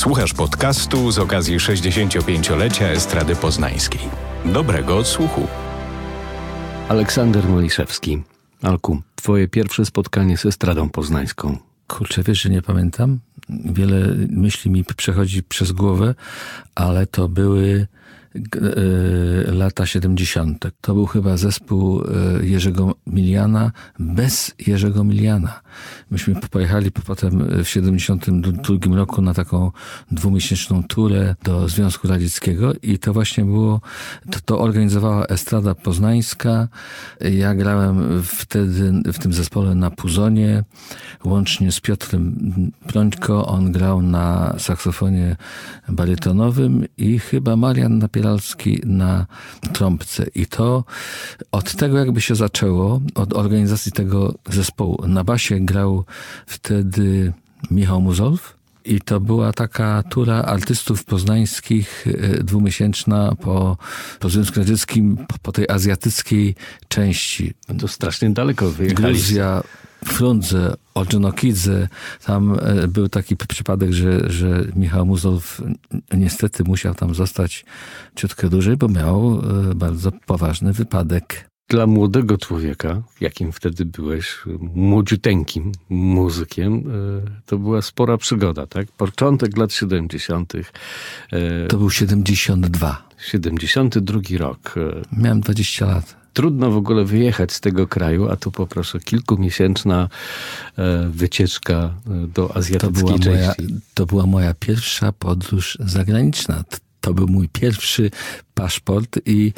Słuchasz podcastu z okazji 65-lecia Estrady Poznańskiej. Dobrego odsłuchu. Aleksander Maliszewski. Alku, twoje pierwsze spotkanie z Estradą Poznańską. Kurczę, wiesz, że nie pamiętam. Wiele myśli mi przechodzi przez głowę, ale to były lata 70. To był chyba zespół Jerzego Miliana bez Jerzego Miliana. Myśmy pojechali potem w 72 roku na taką 2-miesięczną turę do Związku Radzieckiego i to właśnie było, to organizowała Estrada Poznańska. Ja grałem wtedy w tym zespole na puzonie, łącznie z Piotrem Prońko. On grał na saksofonie barytonowym i chyba Marian Napieralski na trąbce. I to od tego jakby się zaczęło, od organizacji tego zespołu. Na basie grał wtedy Michał Muzolf i to była taka tura artystów poznańskich 2-miesięczna po Związku Radzieckim, po tej azjatyckiej części. To strasznie daleko wyjechaliście. Gruzja, Frundze, Ordzonokidze. Tam był taki przypadek, że Michał Muzolf niestety musiał tam zostać ciutkę dłużej, bo miał bardzo poważny wypadek. Dla młodego człowieka, jakim wtedy byłeś, młodziuteńkim muzykiem, to była spora przygoda, tak? Początek lat 70. To był 72. 72 rok. Miałem 20 lat. Trudno w ogóle wyjechać z tego kraju, a tu poproszę kilkumiesięczna wycieczka do azjatyckiej części. To była moja pierwsza podróż zagraniczna. To był mój pierwszy paszport i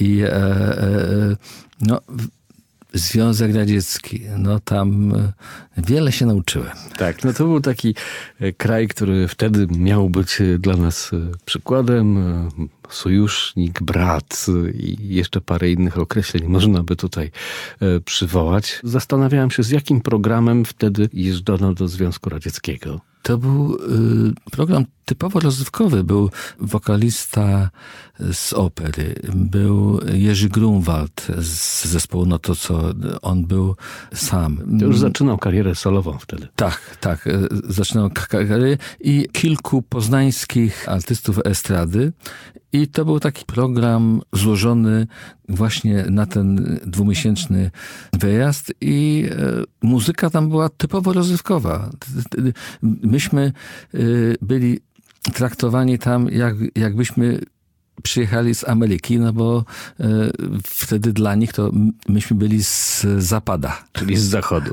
Związek Radziecki. No tam wiele się nauczyłem. Tak, no to był taki kraj, który wtedy miał być dla nas przykładem. Sojusznik, brat i jeszcze parę innych określeń można by tutaj przywołać. Zastanawiałem się, z jakim programem wtedy jeżdżono do Związku Radzieckiego. To był program typowo rozrywkowy. Był wokalista z opery. Był Jerzy Grunwald z zespołu No to co. On był sam. To już zaczynał karierę solową wtedy. Tak. Zaczynał karierę i kilku poznańskich artystów estrady. I to był taki program złożony właśnie na ten 2-miesięczny wyjazd i muzyka tam była typowo rozrywkowa. Myśmy byli traktowani tam jakbyśmy przyjechali z Ameryki, no bo wtedy dla nich to myśmy byli z zapada. Czyli z zachodu.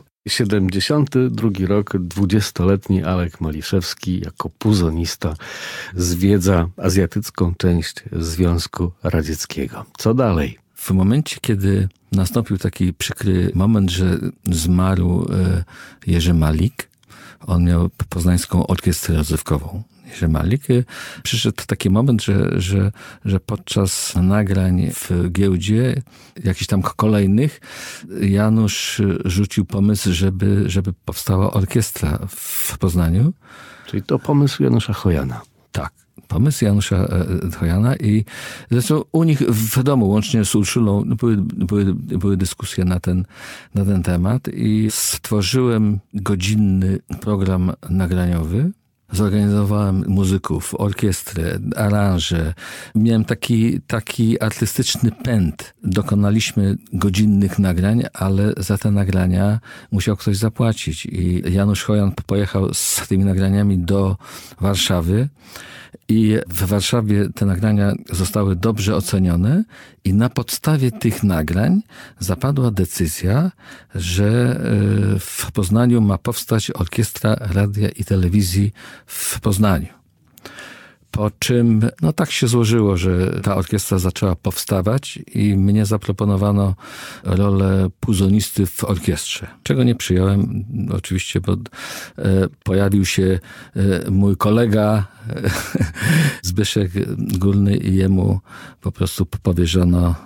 72 rok, 20-letni Alek Maliszewski jako puzonista zwiedza azjatycką część Związku Radzieckiego. Co dalej? W momencie, kiedy nastąpił taki przykry moment, że zmarł Jerzy Malik, on miał poznańską orkiestrę rozrywkową. Jerzy Malik. Przyszedł taki moment, że podczas nagrań w giełdzie, jakichś tam kolejnych, Janusz rzucił pomysł, żeby powstała orkiestra w Poznaniu. Czyli to pomysł Janusza Chojana. Tak. Pomysł Janusza Chojana i zresztą u nich w domu, łącznie z Urszulą, były dyskusje na ten temat i stworzyłem godzinny program nagraniowy. Zorganizowałem muzyków, orkiestrę, aranże. Miałem taki artystyczny pęd. Dokonaliśmy godzinnych nagrań, ale za te nagrania musiał ktoś zapłacić. I Janusz Chojan pojechał z tymi nagraniami do Warszawy. I w Warszawie te nagrania zostały dobrze ocenione i na podstawie tych nagrań zapadła decyzja, że w Poznaniu ma powstać Orkiestra Radia i Telewizji w Poznaniu. Po czym, tak się złożyło, że ta orkiestra zaczęła powstawać i mnie zaproponowano rolę puzonisty w orkiestrze. Czego nie przyjąłem, oczywiście, bo pojawił się mój kolega Zbyszek Górny i jemu po prostu powierzono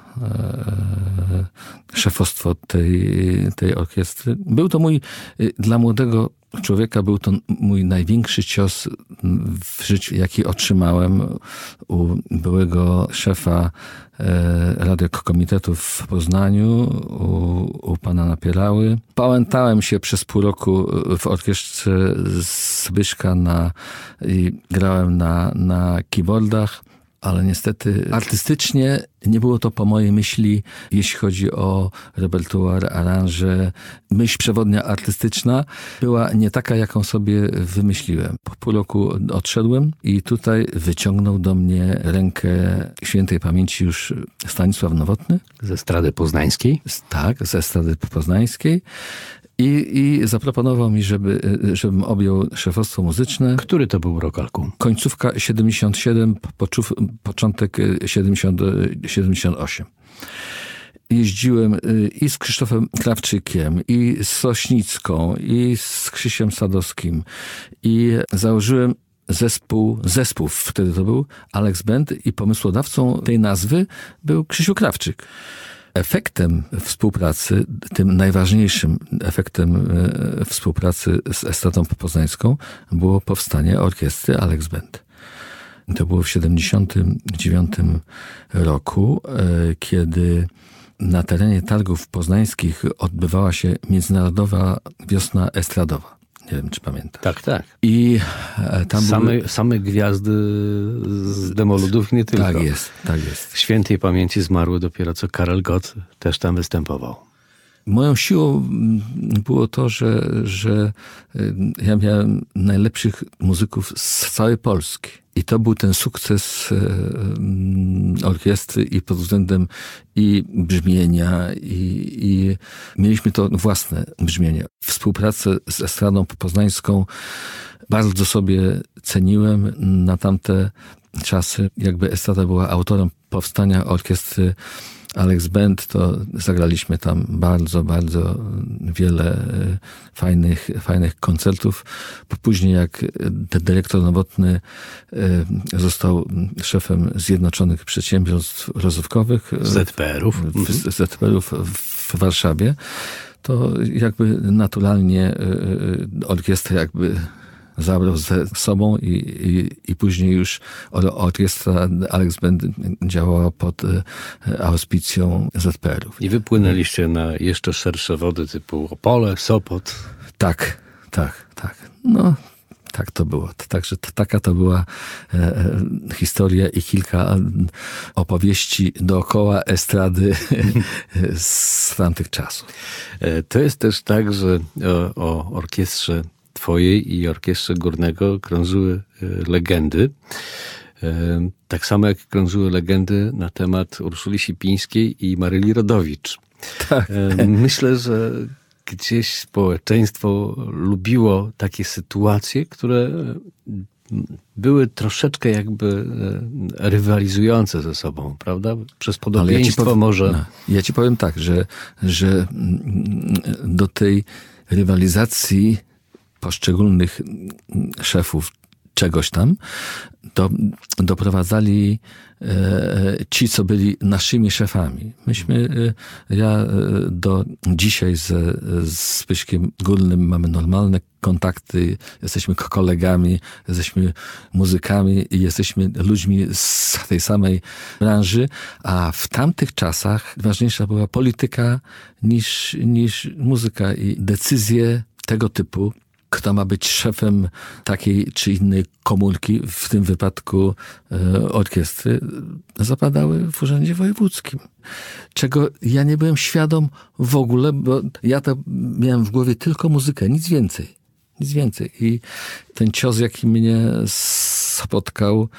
szefostwo tej orkiestry. Był to dla młodego człowieka był to mój największy cios w życiu, jaki otrzymałem u byłego szefa radiokomitetu w Poznaniu, u pana Napierały. Pałętałem się przez pół roku w orkiestrze Zbyszka i grałem na keyboardach, ale niestety artystycznie nie było to po mojej myśli, jeśli chodzi o repertuar, aranże. Myśl przewodnia artystyczna była nie taka, jaką sobie wymyśliłem. Po pół roku odszedłem i tutaj wyciągnął do mnie rękę świętej pamięci już Stanisław Nowotny. Ze Estrady Poznańskiej? Tak, z Estrady Poznańskiej. I zaproponował mi, żebym objął szefostwo muzyczne. Który to był rok, Alku? Końcówka 77, początek 78. Jeździłem i z Krzysztofem Krawczykiem, i z Sośnicką, i z Krzysiem Sadowskim. I założyłem zespół wtedy to był Alex Band i pomysłodawcą tej nazwy był Krzysiu Krawczyk. Efektem współpracy, tym najważniejszym efektem współpracy z Estradą Poznańską było powstanie orkiestry Alex Band. To było w 79 roku, kiedy na terenie Targów Poznańskich odbywała się Międzynarodowa Wiosna Estradowa. Nie wiem, czy pamiętasz. Tak. I tam same gwiazdy z Demoludów, nie tylko. Tak jest. W świętej pamięci zmarły dopiero co Karel Gott też tam występował. Moją siłą było to, że ja miałem najlepszych muzyków z całej Polski. I to był ten sukces orkiestry i pod względem i brzmienia, i mieliśmy to własne brzmienie. Współpracę z Estradą Poznańską bardzo sobie ceniłem na tamte czasy. Jakby Estrada była autorem powstania orkiestry Alex Band, to zagraliśmy tam bardzo, bardzo wiele fajnych koncertów. Później jak dyrektor Nowotny został szefem Zjednoczonych Przedsiębiorstw Rozrywkowych ZPR-ów w Warszawie, to jakby naturalnie orkiestra jakby zabrał ze sobą i później już orkiestra Alex Band działała pod auspicją ZPR-ów. I wypłynęliście na jeszcze szersze wody typu Opole, Sopot. Tak. No, tak to było. Także taka to była historia i kilka opowieści dookoła estrady z tamtych czasów. To jest też tak, że o orkiestrze twojej i orkiestrze Górnego krążyły legendy. Tak samo jak krążyły legendy na temat Urszuli Sipińskiej i Maryli Rodowicz. Tak. Myślę, że gdzieś społeczeństwo lubiło takie sytuacje, które były troszeczkę jakby rywalizujące ze sobą, prawda? Przez podobieństwo może. Ja ci powiem tak, że do tej rywalizacji poszczególnych szefów czegoś tam, to doprowadzali ci, co byli naszymi szefami. Ja do dzisiaj z Zbyszkiem Górnym mamy normalne kontakty, jesteśmy kolegami, jesteśmy muzykami i jesteśmy ludźmi z tej samej branży, a w tamtych czasach ważniejsza była polityka niż muzyka i decyzje tego typu, kto ma być szefem takiej czy innej komórki, w tym wypadku orkiestry, zapadały w Urzędzie Wojewódzkim. Czego ja nie byłem świadom w ogóle, bo ja to miałem w głowie tylko muzykę, nic więcej. I ten cios, jaki mnie spotkał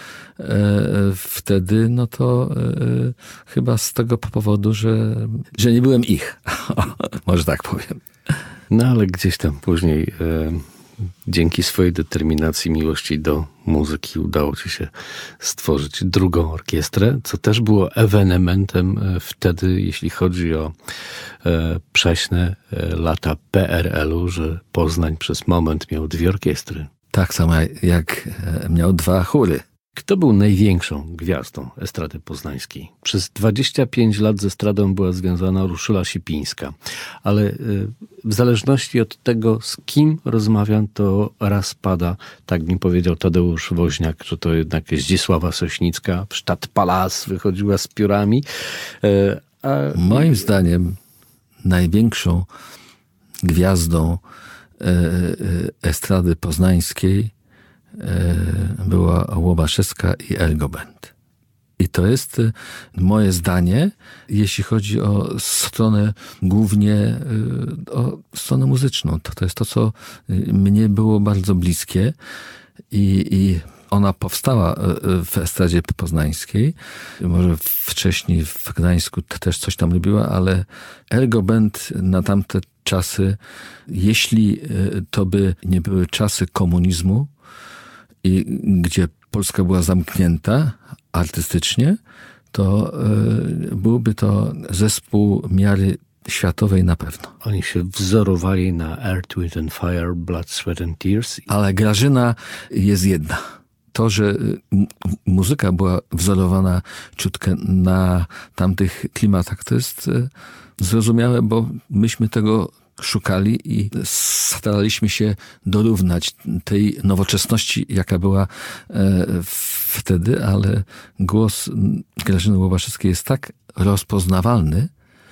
wtedy, no to chyba z tego powodu, że nie byłem ich. Może tak powiem. No ale gdzieś tam później dzięki swojej determinacji, miłości do muzyki udało ci się stworzyć drugą orkiestrę, co też było ewenementem wtedy, jeśli chodzi o prześne lata PRL-u, że Poznań przez moment miał 2 orkiestry. Tak samo jak miał 2 chóry. Kto był największą gwiazdą estrady poznańskiej? Przez 25 lat z estradą była związana Urszula Sipińska, ale w zależności od tego, z kim rozmawiam, to raz pada, tak mi powiedział Tadeusz Woźniak, że to jednak Zdzisława Sośnicka w Stadtpalast wychodziła z piórami. Moim zdaniem największą gwiazdą estrady poznańskiej była Łobaszewska i Ergo Band. I to jest moje zdanie, jeśli chodzi o stronę, głównie o stronę muzyczną. To jest to, co mnie było bardzo bliskie i ona powstała w estradzie poznańskiej. Może wcześniej w Gdańsku też coś tam robiła, ale Ergo Band na tamte czasy, jeśli to by nie były czasy komunizmu, i gdzie Polska była zamknięta artystycznie, to byłby to zespół miary światowej na pewno. Oni się wzorowali na Earth, Wind and Fire, Blood, Sweat and Tears. Ale Grażyna jest jedna. To, że muzyka była wzorowana ciutkę na tamtych klimatach, to jest zrozumiałe, bo myśmy tego szukali i staraliśmy się dorównać tej nowoczesności, jaka była wtedy, ale głos Grażyny Łobaszewskiej jest tak rozpoznawalny,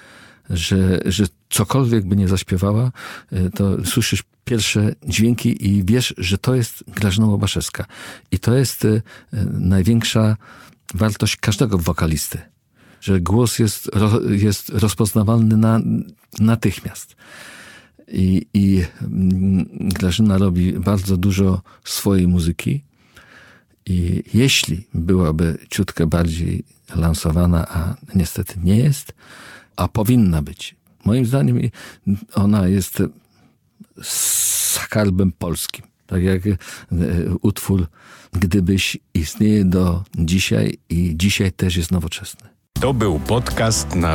że cokolwiek by nie zaśpiewała, to słyszysz pierwsze dźwięki i wiesz, że to jest Grażyna Łobaszewska. I to jest największa wartość każdego wokalisty, że głos jest rozpoznawalny natychmiast. I Grażyna robi bardzo dużo swojej muzyki i jeśli byłaby ciutkę bardziej lansowana, a niestety nie jest, a powinna być. Moim zdaniem ona jest skarbem polskim. Tak jak utwór Gdybyś istnieje do dzisiaj i dzisiaj też jest nowoczesny. To był podcast na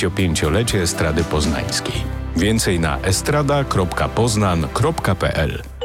65-lecie Estrady Poznańskiej. Więcej na estrada.poznan.pl